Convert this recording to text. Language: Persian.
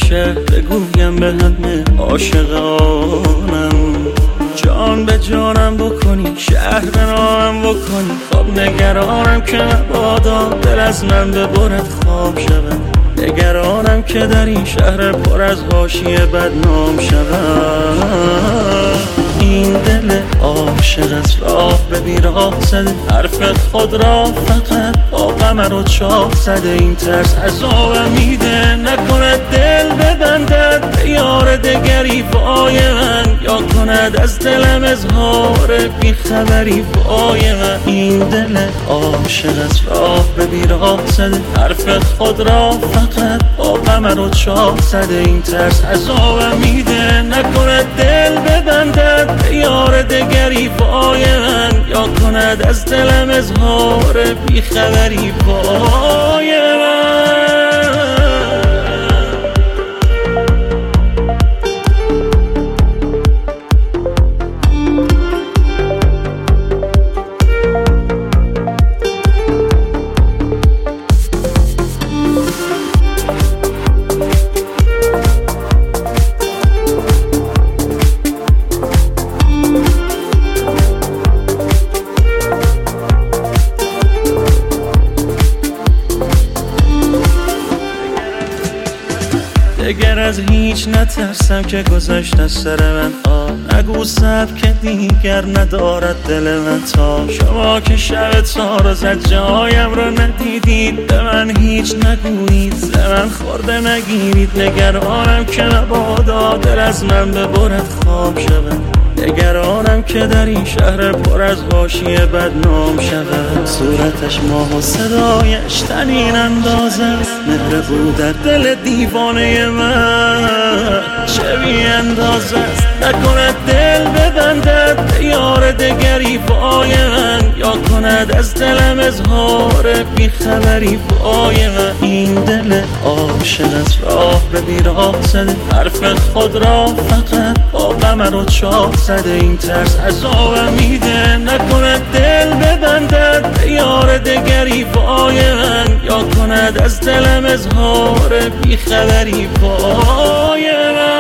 میشه بگویم به همه عاشقانم، جان به جانم بکنی، شهر به نامم بکنی. خب نگرانم که مبادا دل از من ببرد خواب شدم، نگرانم که در این شهر پر از حاشیه بدنام شدم. این دل عاشق از راه به بیراه زده، حرف خود را فقط با قمر و چاه زده. این ترس عذابم میده نکند دل ببندد به یار دگری وای من، یا کند از دلم اظهار بیخبری وای من. این دل عاشق از راه به بیراه زده، حرف خود را فقط با قمر و چاه زده. این ترس عذابم میده نکند دل ببندد به یار دگری وای من، یا کند از دلم اظهار بیخبری وای من. دگر از هیچ نترسم که گذشت از سر من. نگو سبک دیگر ندارد دل من تا شما که شب تارو زد جایم رو ندیدید. به من هیچ نگویید، ز من خورده نگیرید. نگرانم که مبادا دل از من ببرد خواب شود، نگرانم که در این شهر پر از حاشیه بدنام شود. صورتش ماه و صدایش تنین انداز است، مهر بود در دل دیوانه من چه بی انداز است. نکند دل ببندد به یار دگری وای من، یا کند از دلم اظهار بیخبری وای من. این دل عاشق از راه به بیراه زده، حرف خود را فقط با قمر و چاه زده. این ترس عذابم میده نکند دل ببندد به یار دگری وای من، یا کند از دلم اظهار بیخبری وای من.